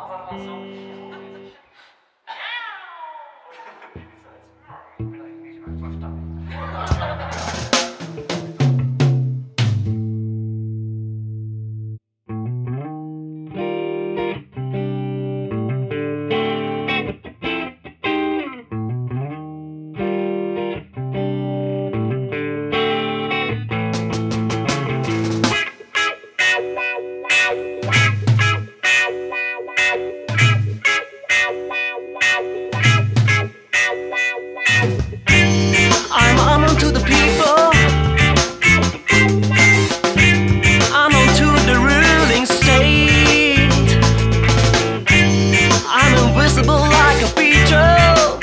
I'm unknown to the people, unknown to the ruling state. I'm invisible like a beetle,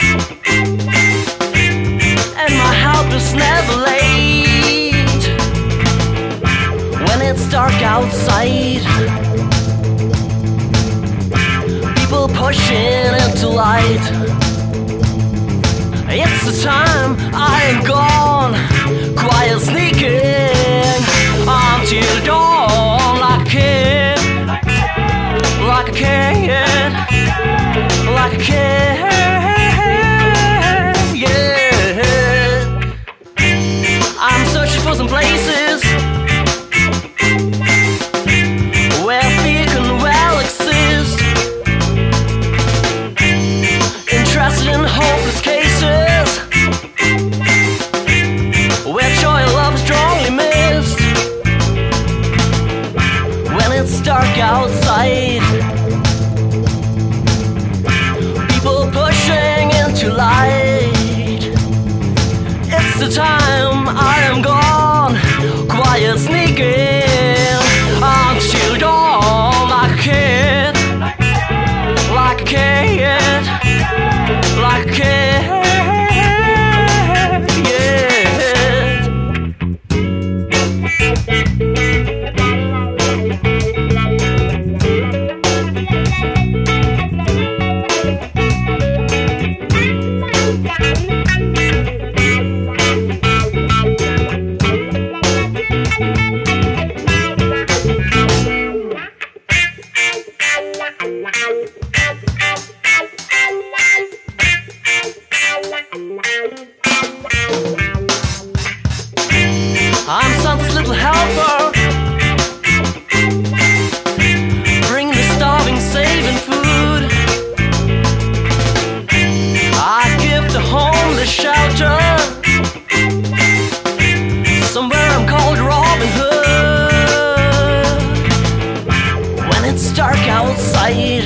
and my help is never late. When it's dark outside, people pushing into light. It's the time I am gone, quiet sneaking until dawn, like a kid, like a kid, like a kid, yeah. I'm searching for some places where fear can well exist, interested in hopeless cases where joy and love is strongly missed. When it's dark outside, people pushing into light. It's the time I am gone, quiet sneaking until dawn, like a kid, like a kid, like a kid. I'm Santa's little helper, bring the starving, saving food. I give the homeless shelter, somewhere I'm called Robin Hood. When it's dark outside,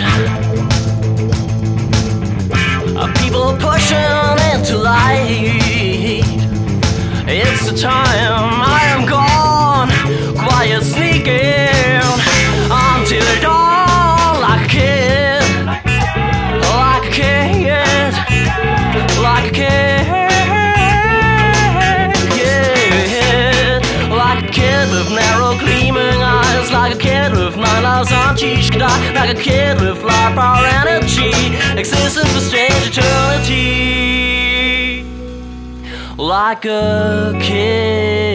people pushing into light. It's the time I am gone, quiet sneaking until dawn, like a kid, like a kid, like a kid, yeah. Like a kid with narrow gleaming eyes, like a kid with 9 lives on each die, like a kid with life, power, energy, existence for strange eternity. Like a kid.